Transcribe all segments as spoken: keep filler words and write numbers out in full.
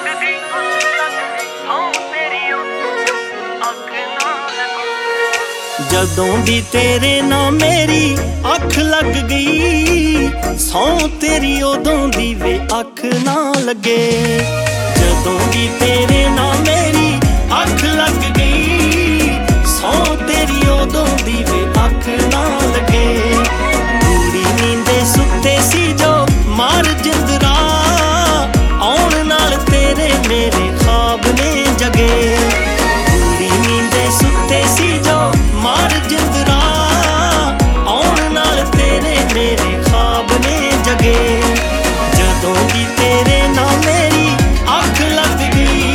जदों दी तेरे नाम मेरी अख लग गई, सौं तेरी उदों दी वे अख ना लगे। जदों दी तेरे नाम मेरी अख लग गई, सौं तेरी उदों दी वे अख ना लगे। पूरी नींदे सुते सी जो मार जिंदरा, आउण नाल तेरे मेरे ख्वाब ने जगे। पूरी नींदे सुते सी जो मार जिंदरा, आउण नाल तेरे मेरे ख्वाब ने जगे। जदों दी तेरे नाम मेरी अख लग गई।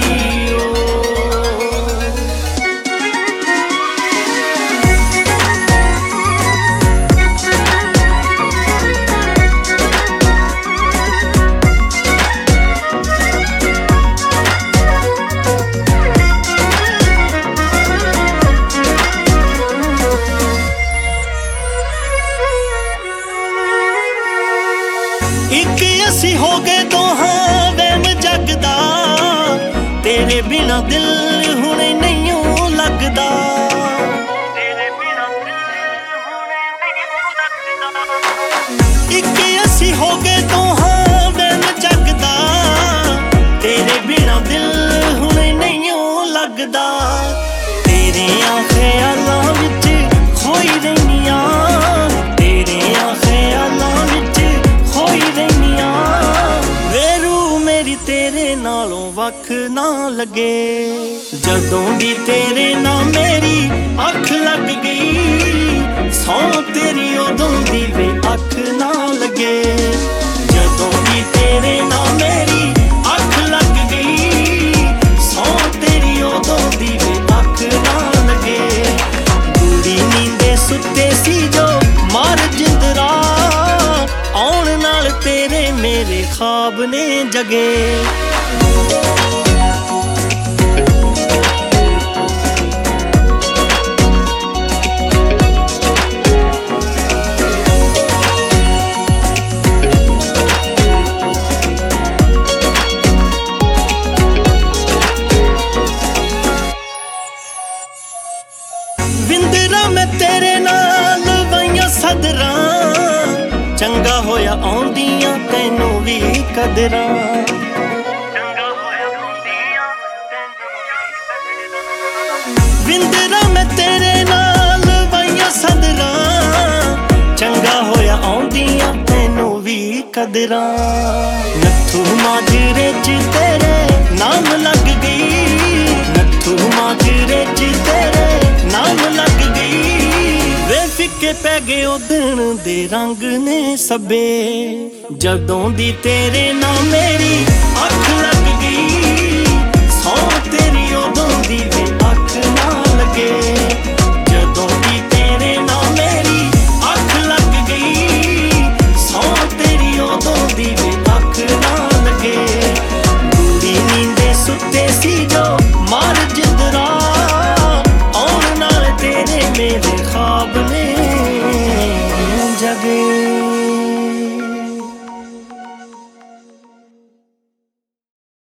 इक असी हो गए दोहां वहम जगदा, तेरे बिना दिल हुणे नहीं लगदा। इक असी हो गए दोहां वहम जगदा, तेरे बिना दिल हुणे नहीं लगदा। तेरे ख्यालां विच खोई रहियां, तेरे ख्यालां विच खोई रहियां। वेरू मेरी तेरे नालों वख ना लगे। जदों दी तेरे नाम मेरी अख लग गई, सौं तेरी उदों दी वे अख ना लगे। जदों दी तेरे नाम मेरी अख लग गई, सौं तेरी उदों दी वे अख ना लगे। पूरी नींदे सुते सी जो मार जिंदरा, आउण नाल तेरे मेरे ख्वाब ने जगे। विंदरा मैं तेरे नाल वाइयां सदरां, चंगा होया आउंदियां तैनूं भी कदरां। विंदरा मैं तेरे नाल वाइयां सदरां, चंगा होया आउंदियां तैनूं भी कदरां। नत्थू माजरे च तेरे नाम लग गई, नत्थू माजरे च तेरे नाम लग गई। वे फिक्के पै गए उदण दे रंग ने सबे। जदों दी तेरे नाम मेरी अख लग गई, सौं तेरी उदों दी वे अख ना लगे। जदों दी तेरे नाम मेरी अख लग गई, सौं तेरी उदों दी वे अख ना लगे। पूरी नींदे सुते सी जो मार जिंदरा, आउण नाल तेरे मेरे ख्वाब ने